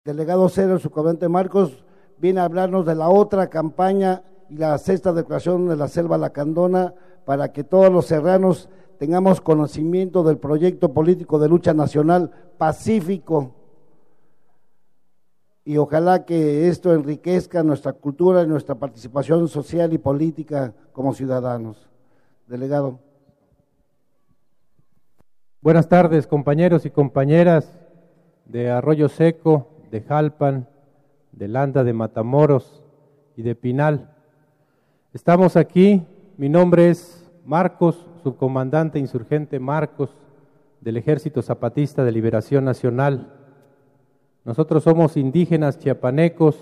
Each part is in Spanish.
Delegado Cero, el subcomandante Marcos, viene a hablarnos de la otra campaña y la sexta declaración de la Selva Lacandona para que todos los serranos tengamos conocimiento del proyecto político de lucha nacional pacífico y ojalá que esto enriquezca nuestra cultura y nuestra participación social y política como ciudadanos. Delegado. Buenas tardes, compañeros y compañeras de Arroyo Seco, de Jalpan, de Landa, de Matamoros y de Pinal. Estamos aquí, mi nombre es Marcos, subcomandante insurgente Marcos, del Ejército Zapatista de Liberación Nacional. Nosotros somos indígenas chiapanecos,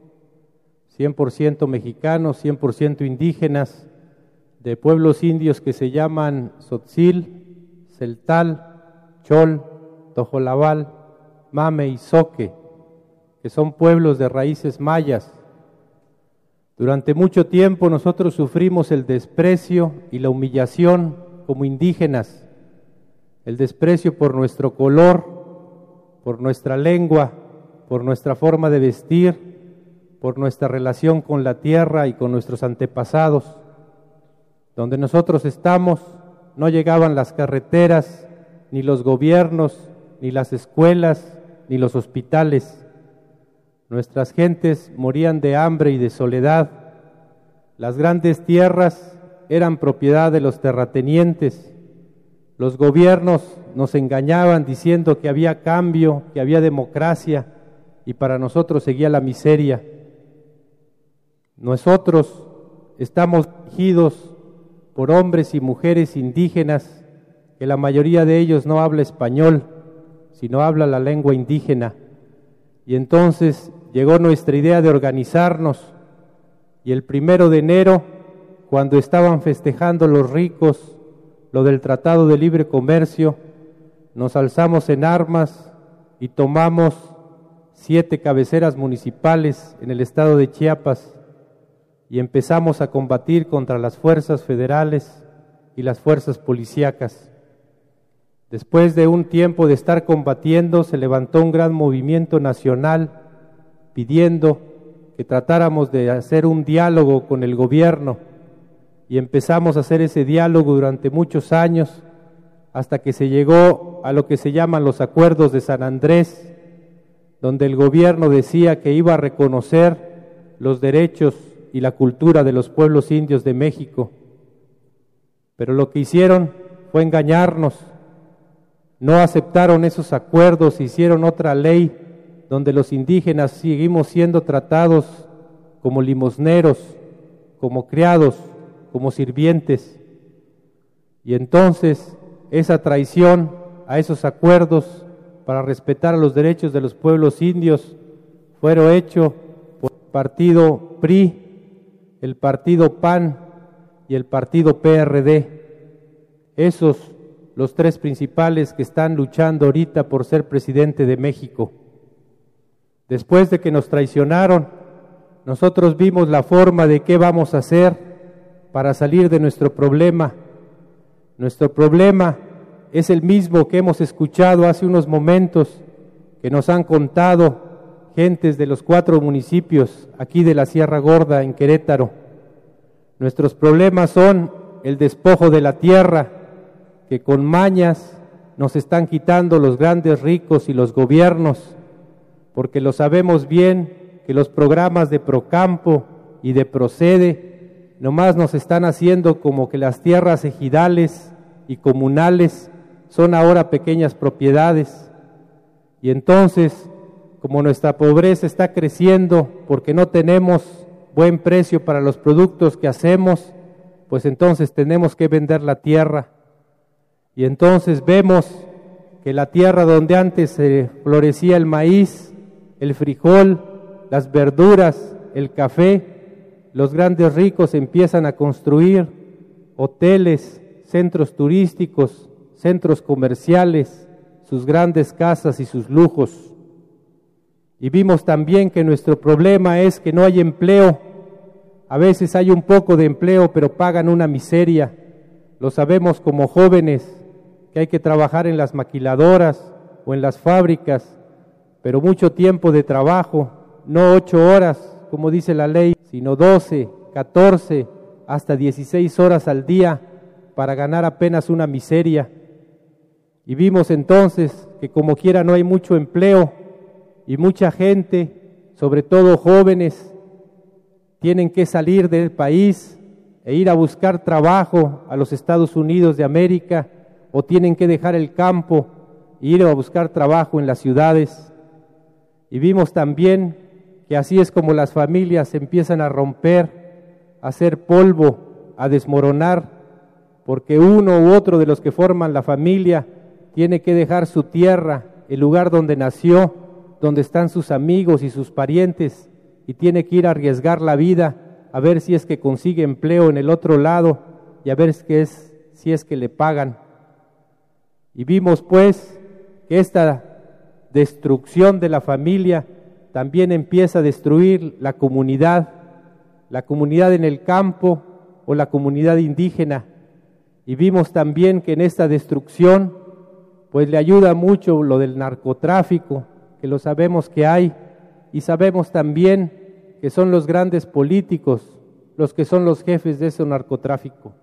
100% mexicanos, 100% indígenas, de pueblos indios que se llaman Tzotzil, Celtal, Chol, Tojolabal, Mame y Zoque, que son pueblos de raíces mayas. Durante mucho tiempo nosotros sufrimos el desprecio y la humillación como indígenas, el desprecio por nuestro color, por nuestra lengua, por nuestra forma de vestir, por nuestra relación con la tierra y con nuestros antepasados. Donde nosotros estamos no llegaban las carreteras, ni los gobiernos, ni las escuelas, ni los hospitales. Nuestras gentes morían de hambre y de soledad. Las grandes tierras eran propiedad de los terratenientes. Los gobiernos nos engañaban diciendo que había cambio, que había democracia, y para nosotros seguía la miseria. Nosotros estamos dirigidos por hombres y mujeres indígenas, que la mayoría de ellos no habla español, sino habla la lengua indígena. Y entonces llegó nuestra idea de organizarnos, y el 1 de enero, cuando estaban festejando los ricos lo del Tratado de Libre Comercio, nos alzamos en armas y tomamos 7 cabeceras municipales en el estado de Chiapas y empezamos a combatir contra las fuerzas federales y las fuerzas policíacas. Después de un tiempo de estar combatiendo, se levantó un gran movimiento nacional pidiendo que tratáramos de hacer un diálogo con el gobierno y empezamos a hacer ese diálogo durante muchos años hasta que se llegó a lo que se llaman los acuerdos de San Andrés, donde el gobierno decía que iba a reconocer los derechos y la cultura de los pueblos indios de México. Pero lo que hicieron fue engañarnos. No aceptaron esos acuerdos, hicieron otra ley donde los indígenas seguimos siendo tratados como limosneros, como criados, como sirvientes. Y entonces esa traición a esos acuerdos para respetar los derechos de los pueblos indios fueron hechos por el partido PRI, el partido PAN y el partido PRD. Esos los 3 principales que están luchando ahorita por ser presidente de México. Después de que nos traicionaron, nosotros vimos la forma de qué vamos a hacer para salir de nuestro problema. Nuestro problema es el mismo que hemos escuchado hace unos momentos, que nos han contado gentes de los 4 municipios aquí de la Sierra Gorda en Querétaro. Nuestros problemas son el despojo de la tierra, que con mañas nos están quitando los grandes ricos y los gobiernos, porque lo sabemos bien que los programas de Procampo y de Procede nomás nos están haciendo como que las tierras ejidales y comunales son ahora pequeñas propiedades. Y entonces, como nuestra pobreza está creciendo porque no tenemos buen precio para los productos que hacemos, pues entonces tenemos que vender la tierra. Y entonces vemos que la tierra donde antes florecía el maíz, el frijol, las verduras, el café, los grandes ricos empiezan a construir hoteles, centros turísticos, centros comerciales, sus grandes casas y sus lujos. Y vimos también que nuestro problema es que no hay empleo. A veces hay un poco de empleo, pero pagan una miseria. Lo sabemos como jóvenes, que hay que trabajar en las maquiladoras o en las fábricas, pero mucho tiempo de trabajo, no 8 horas, como dice la ley, sino 12, 14, hasta 16 horas al día para ganar apenas una miseria. Y vimos entonces que como quiera no hay mucho empleo y mucha gente, sobre todo jóvenes, tienen que salir del país e ir a buscar trabajo a los Estados Unidos de América, o tienen que dejar el campo e ir a buscar trabajo en las ciudades. Y vimos también que así es como las familias empiezan a romper, a hacer polvo, a desmoronar, porque uno u otro de los que forman la familia tiene que dejar su tierra, el lugar donde nació, donde están sus amigos y sus parientes, y tiene que ir a arriesgar la vida a ver si es que consigue empleo en el otro lado y a ver si es que le pagan. Y vimos pues que esta destrucción de la familia también empieza a destruir la comunidad en el campo o la comunidad indígena. Y vimos también que en esta destrucción pues le ayuda mucho lo del narcotráfico, que lo sabemos que hay, y sabemos también que son los grandes políticos los que son los jefes de ese narcotráfico.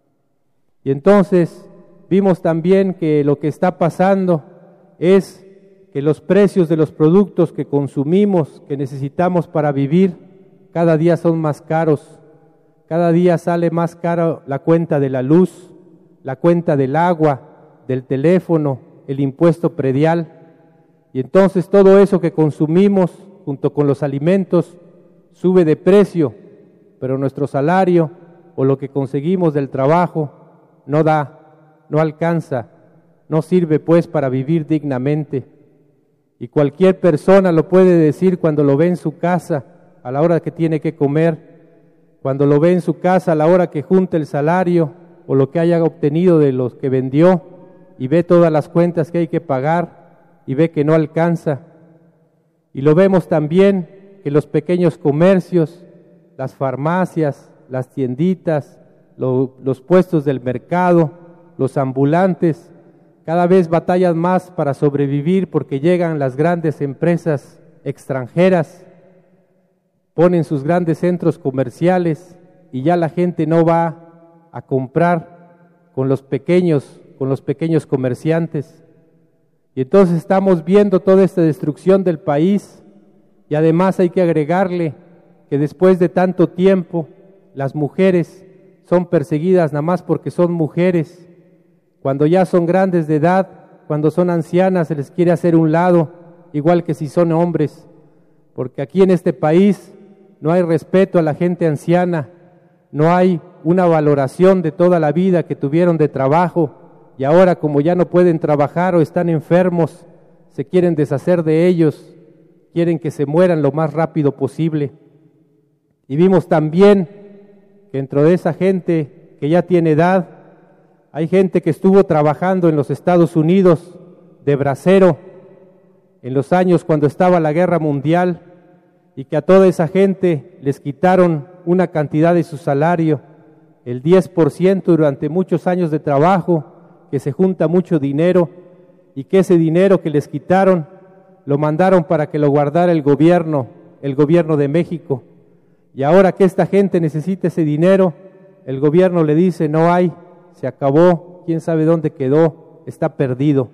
Y entonces vimos también que lo que está pasando es que los precios de los productos que consumimos, que necesitamos para vivir, cada día son más caros. Cada día sale más caro la cuenta de la luz, la cuenta del agua, del teléfono, el impuesto predial. Y entonces todo eso que consumimos junto con los alimentos sube de precio, pero nuestro salario o lo que conseguimos del trabajo no da, no alcanza, no sirve pues para vivir dignamente. Y cualquier persona lo puede decir cuando lo ve en su casa a la hora que tiene que comer, cuando lo ve en su casa a la hora que junta el salario o lo que haya obtenido de los que vendió y ve todas las cuentas que hay que pagar y ve que no alcanza. Y lo vemos también que los pequeños comercios, las farmacias, las tienditas, los puestos del mercado, los ambulantes, cada vez batallan más para sobrevivir porque llegan las grandes empresas extranjeras, ponen sus grandes centros comerciales y ya la gente no va a comprar con los pequeños comerciantes. Y entonces estamos viendo toda esta destrucción del país, y además hay que agregarle que después de tanto tiempo las mujeres son perseguidas nada más porque son mujeres. Cuando ya son grandes de edad, cuando son ancianas, se les quiere hacer un lado, igual que si son hombres, porque aquí en este país no hay respeto a la gente anciana, no hay una valoración de toda la vida que tuvieron de trabajo, y ahora como ya no pueden trabajar o están enfermos, se quieren deshacer de ellos, quieren que se mueran lo más rápido posible. Y vimos también que dentro de esa gente que ya tiene edad, hay gente que estuvo trabajando en los Estados Unidos de bracero en los años cuando estaba la guerra mundial, y que a toda esa gente les quitaron una cantidad de su salario, el 10% durante muchos años de trabajo, que se junta mucho dinero, y que ese dinero que les quitaron lo mandaron para que lo guardara el gobierno de México. Y ahora que esta gente necesita ese dinero, el gobierno le dice no hay, se acabó, quién sabe dónde quedó, está perdido.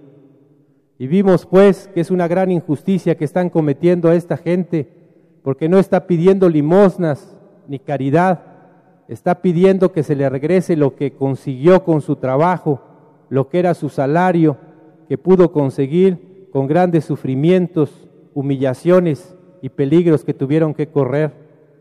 Y vimos pues que es una gran injusticia que están cometiendo a esta gente, porque no está pidiendo limosnas ni caridad, está pidiendo que se le regrese lo que consiguió con su trabajo, lo que era su salario, que pudo conseguir con grandes sufrimientos, humillaciones y peligros que tuvieron que correr.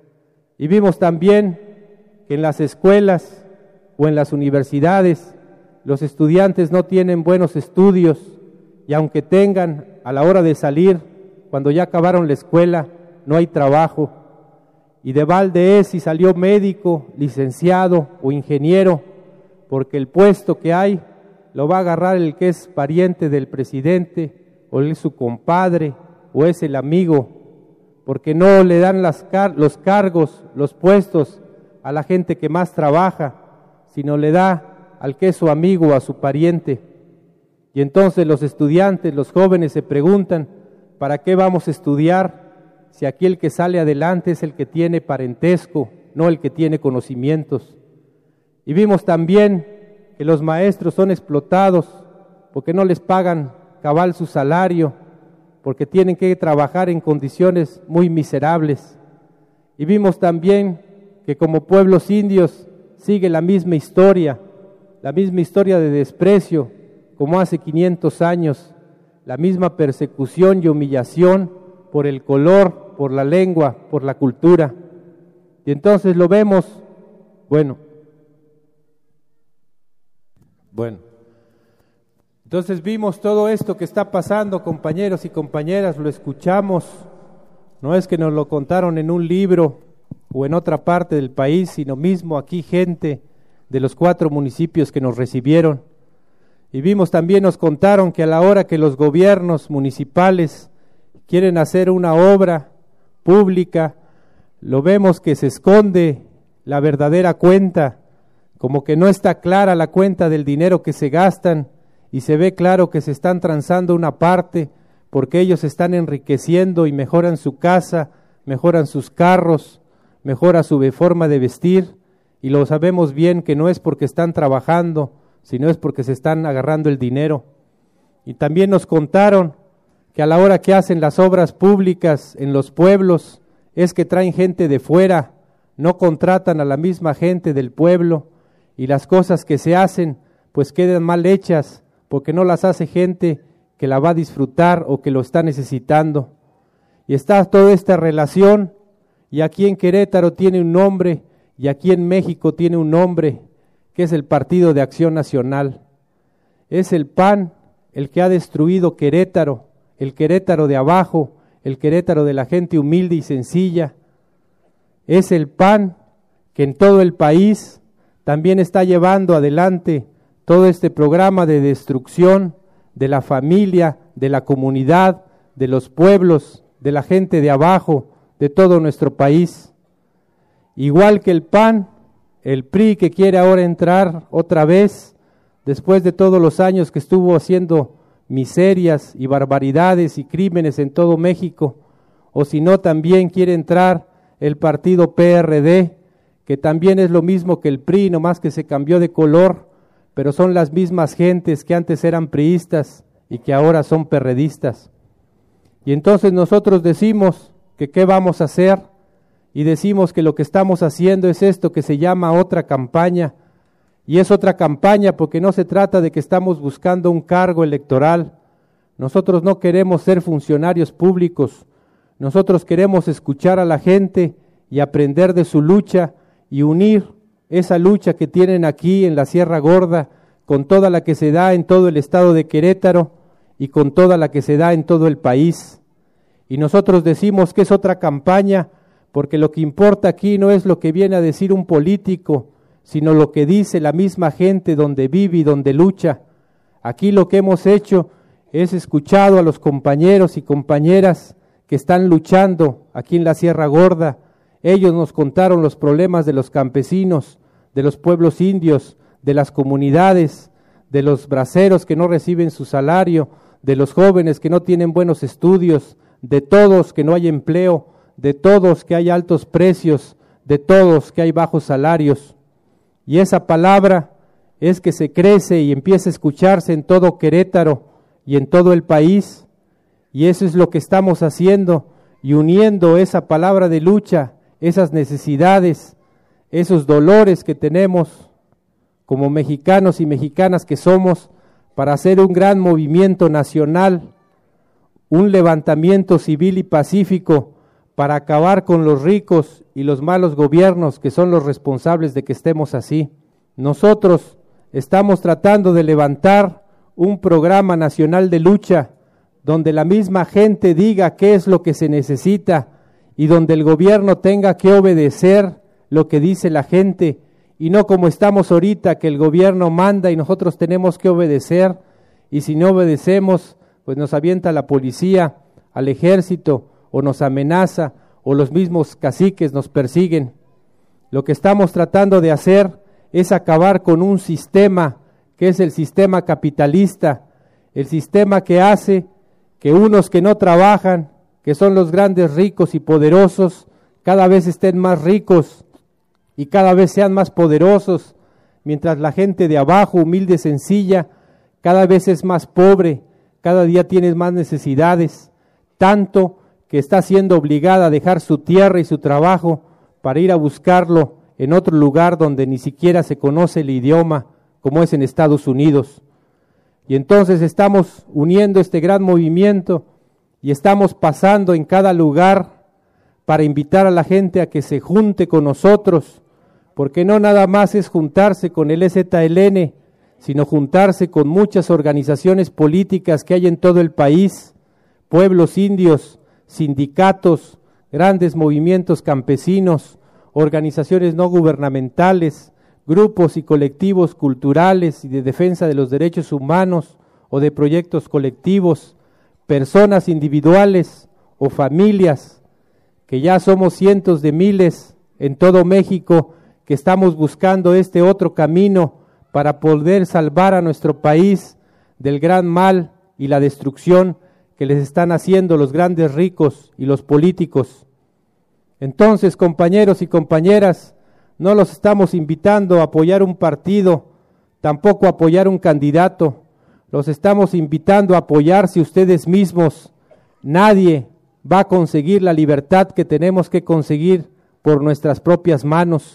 Y vimos también que en las escuelas o en las universidades los estudiantes no tienen buenos estudios, y aunque tengan, a la hora de salir, cuando ya acabaron la escuela, no hay trabajo. Y de balde es si salió médico, licenciado o ingeniero, porque el puesto que hay lo va a agarrar el que es pariente del presidente, o es su compadre, o es el amigo, porque no le dan los cargos, los puestos a la gente que más trabaja, sino le da al que es su amigo o a su pariente. Y entonces los estudiantes, los jóvenes se preguntan, ¿para qué vamos a estudiar si aquí el que sale adelante es el que tiene parentesco, no el que tiene conocimientos? Y vimos también que los maestros son explotados porque no les pagan cabal su salario, porque tienen que trabajar en condiciones muy miserables. Y vimos también que como pueblos indios sigue la misma historia de desprecio, como hace 500 años, la misma persecución y humillación por el color, por la lengua, por la cultura. Y entonces lo vemos, bueno, entonces vimos todo esto que está pasando, compañeros y compañeras, lo escuchamos, no es que nos lo contaron en un libro o en otra parte del país, sino mismo aquí gente de los 4 municipios que nos recibieron. Y vimos también, nos contaron que a la hora que los gobiernos municipales quieren hacer una obra pública, lo vemos que se esconde la verdadera cuenta, como que no está clara la cuenta del dinero que se gastan, y se ve claro que se están transando una parte porque ellos están enriqueciendo y mejoran su casa, mejoran sus carros, mejora su forma de vestir, y lo sabemos bien que no es porque están trabajando, sino es porque se están agarrando el dinero. Y también nos contaron que a la hora que hacen las obras públicas en los pueblos es que traen gente de fuera, no contratan a la misma gente del pueblo, y las cosas que se hacen pues quedan mal hechas porque no las hace gente que la va a disfrutar o que lo está necesitando. Y está toda esta relación, y aquí en Querétaro tiene un nombre, y aquí en México tiene un nombre, que es el Partido de Acción Nacional. Es el PAN el que ha destruido Querétaro, el Querétaro de abajo, el Querétaro de la gente humilde y sencilla. Es el PAN que en todo el país también está llevando adelante todo este programa de destrucción de la familia, de la comunidad, de los pueblos, de la gente de abajo, de todo nuestro país. Igual que el PAN, el PRI que quiere ahora entrar otra vez, después de todos los años que estuvo haciendo miserias y barbaridades y crímenes en todo México, o si no también quiere entrar el partido PRD, que también es lo mismo que el PRI, nomás que se cambió de color, pero son las mismas gentes que antes eran priistas y que ahora son perredistas. Y entonces nosotros decimos que qué vamos a hacer, y decimos que lo que estamos haciendo es esto que se llama otra campaña, y es otra campaña porque no se trata de que estamos buscando un cargo electoral. Nosotros no queremos ser funcionarios públicos, nosotros queremos escuchar a la gente y aprender de su lucha y unir esa lucha que tienen aquí en la Sierra Gorda con toda la que se da en todo el estado de Querétaro y con toda la que se da en todo el país. Y nosotros decimos que es otra campaña porque lo que importa aquí no es lo que viene a decir un político, sino lo que dice la misma gente donde vive y donde lucha. Aquí lo que hemos hecho es escuchado a los compañeros y compañeras que están luchando aquí en la Sierra Gorda. Ellos nos contaron los problemas de los campesinos, de los pueblos indios, de las comunidades, de los braceros que no reciben su salario, de los jóvenes que no tienen buenos estudios, de todos que no hay empleo, de todos que hay altos precios, de todos que hay bajos salarios. Y esa palabra es que se crece y empieza a escucharse en todo Querétaro y en todo el país, y eso es lo que estamos haciendo, y uniendo esa palabra de lucha, esas necesidades, esos dolores que tenemos como mexicanos y mexicanas que somos, para hacer un gran movimiento nacional, un levantamiento civil y pacífico para acabar con los ricos y los malos gobiernos que son los responsables de que estemos así. Nosotros estamos tratando de levantar un programa nacional de lucha donde la misma gente diga qué es lo que se necesita y donde el gobierno tenga que obedecer lo que dice la gente, y no como estamos ahorita, que el gobierno manda y nosotros tenemos que obedecer, y si no obedecemos, pues nos avienta la policía, al ejército, o nos amenaza, o los mismos caciques nos persiguen. Lo que estamos tratando de hacer es acabar con un sistema que es el sistema capitalista, el sistema que hace que unos que no trabajan, que son los grandes ricos y poderosos, cada vez estén más ricos y cada vez sean más poderosos, mientras la gente de abajo, humilde, sencilla, cada vez es más pobre, cada día tiene más necesidades, tanto que está siendo obligada a dejar su tierra y su trabajo para ir a buscarlo en otro lugar donde ni siquiera se conoce el idioma, como es en Estados Unidos. Y entonces estamos uniendo este gran movimiento y estamos pasando en cada lugar para invitar a la gente a que se junte con nosotros, porque no nada más es juntarse con el EZLN, sino juntarse con muchas organizaciones políticas que hay en todo el país, pueblos indios, sindicatos, grandes movimientos campesinos, organizaciones no gubernamentales, grupos y colectivos culturales y de defensa de los derechos humanos o de proyectos colectivos, personas individuales o familias, que ya somos cientos de miles en todo México, que estamos buscando este otro camino para poder salvar a nuestro país del gran mal y la destrucción que les están haciendo los grandes ricos y los políticos. Entonces, compañeros y compañeras, no los estamos invitando a apoyar un partido, tampoco a apoyar un candidato, los estamos invitando a apoyarse ustedes mismos. Nadie va a conseguir la libertad que tenemos que conseguir por nuestras propias manos.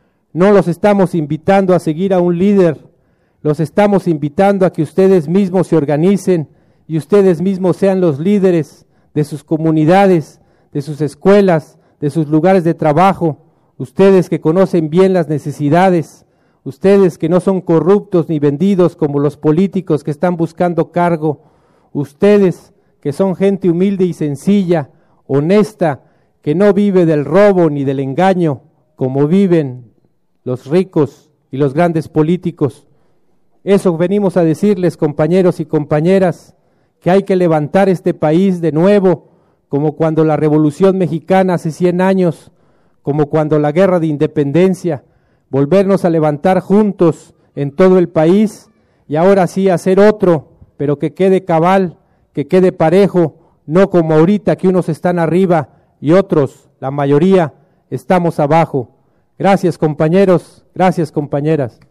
No los estamos invitando a seguir a un líder, los estamos invitando a que ustedes mismos se organicen y ustedes mismos sean los líderes de sus comunidades, de sus escuelas, de sus lugares de trabajo, ustedes que conocen bien las necesidades, ustedes que no son corruptos ni vendidos como los políticos que están buscando cargo, ustedes que son gente humilde y sencilla, honesta, que no vive del robo ni del engaño como viven los ricos y los grandes políticos. Eso venimos a decirles, compañeros y compañeras, que hay que levantar este país de nuevo, como cuando la Revolución Mexicana hace 100 años, como cuando la Guerra de Independencia, volvernos a levantar juntos en todo el país y ahora sí hacer otro, pero que quede cabal, que quede parejo, no como ahorita que unos están arriba y otros, la mayoría, estamos abajo. Gracias, compañeros, gracias, compañeras.